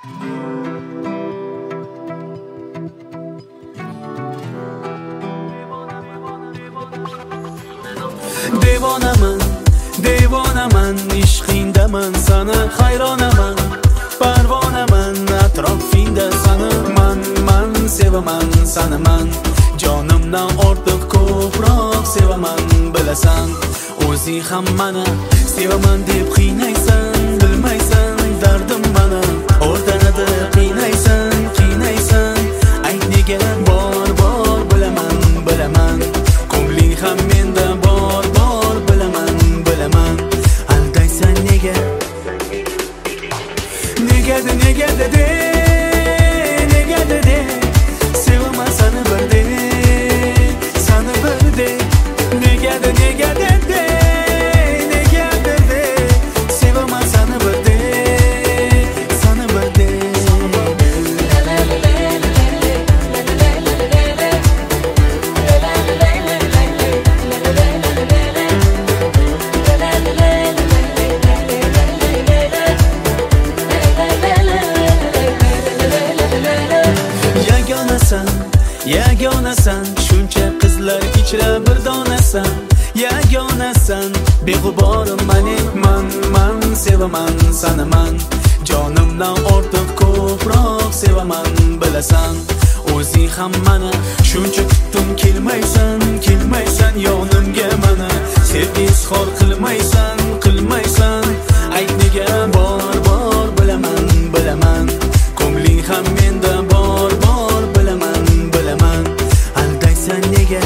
Devonaman, devonaman, ishqingdaman sana hayronaman, parvonaman, atrofingda sana man sevaman sana man, jonimdan ortiq ko'proq sevaman bilasan, o'zing ham mani sevaman deb qiynaysan, bilmaysan dardim mana, o'rtanida qiynaysan, ayt nega bor bilaman, ko'ngling ham menda bor bilaman, aldaysan nega de sevaman sani birdek nega de sevaman sani birdek yagonasan, shuncha qizlar ichra bir donasan, yagonasan, beg'uborim man sevaman sana man, jonimdan ortiq ko'proq sevaman bilasan, o'zing ham mani shuncha kutdim kelmaysan, yonimga mana sevgi izhor qilmaysan, ayt nega bor bilaman, ko'ngling ham menda bor bilaman, aldaysan nega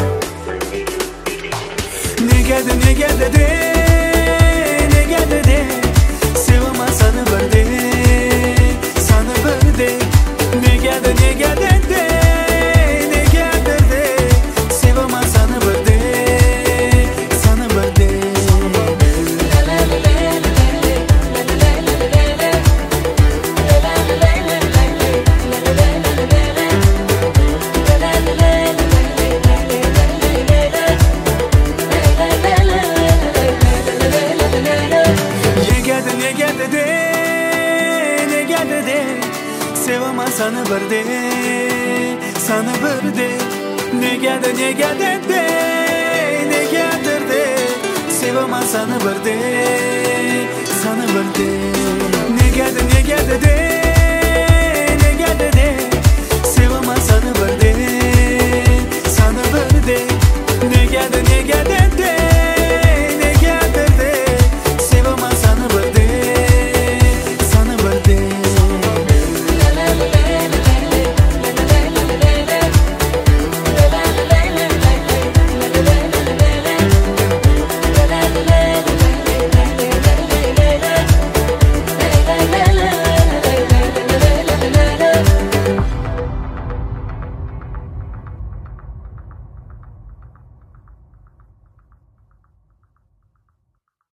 de sevaman sani birdek nega de sevaman sani birdek sevaman sani birdek negadir sevaman sani birdek negadir